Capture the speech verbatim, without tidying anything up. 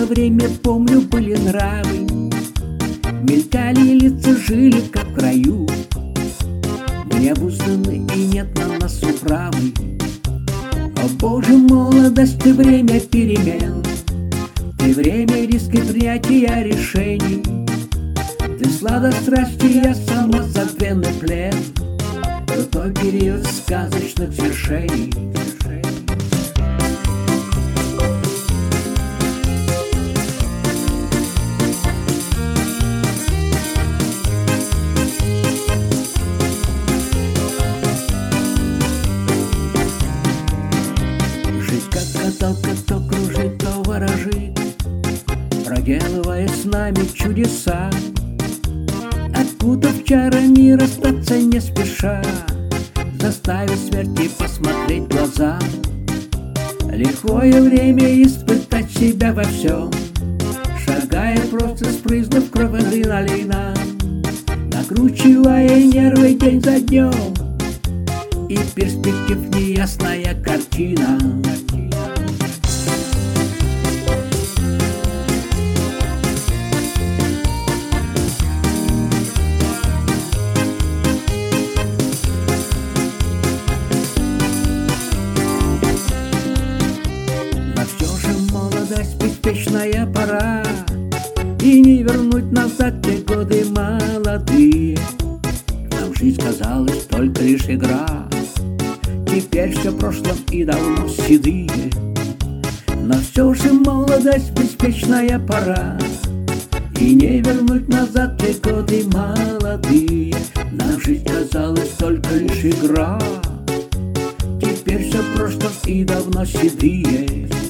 время, помню, были нравы, мелькали лица, жили как в раю. Мы не обузданы и нет на нас управы. О боже, молодость, ты время перемен, ты время риска принятия решений, ты сладость страсти, я самозабвенный плен, крутой период сказочных свершений. Каталка то кружит, то ворожит, проделывая с нами чудеса. Откуда в чарами расстаться не спеша, заставить смерти посмотреть в глаза. Лихое время испытать себя во всем, шагая просто спрызнув кровь адреналина, накручивая нервы день за днем, и перспектив неясная картина. Беспечная пора, и не вернуть назад те годы молодые. Нам жизнь казалась только лишь игра, теперь все в прошлом и давно седые. Но все же молодость, беспечная пора, и не вернуть назад те годы молодые. Нам жизнь казалась только лишь игра, теперь все в прошлом и давно седые.